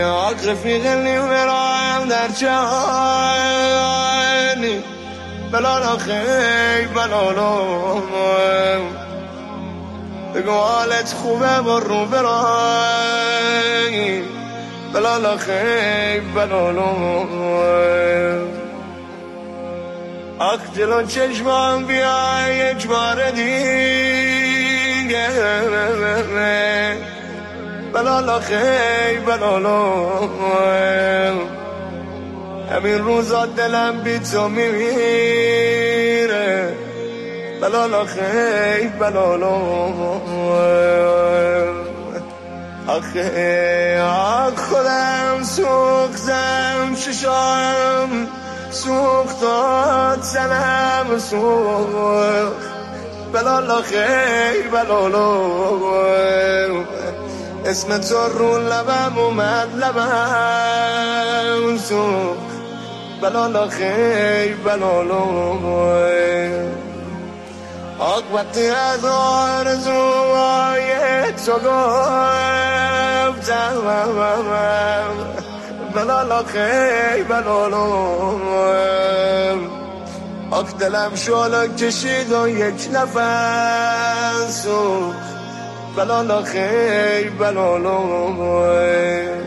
آق رفیقی برایم در جهانی بلالا خیلی بلالا بگو حالت خوبه برو برای بلالا خیلی بلالا آق جلو چشمم بیای یک بار دیگه بلالا خیلی بلالا همین روزا دلم بی تو میمیره بلالا خیلی بلالا آخه خودم سوختم ششم سوختاد سنم سوخت بلالا خیلی بلالا اسم تو رو لبم اومد لبم سوخت بلالا خیلی بلالا آق وقتی از آرزوهای تو گفتم بلالا خیلی بلالا آق دلم شالا کشید و یک نفس سوخت بلالا خیلی بلالا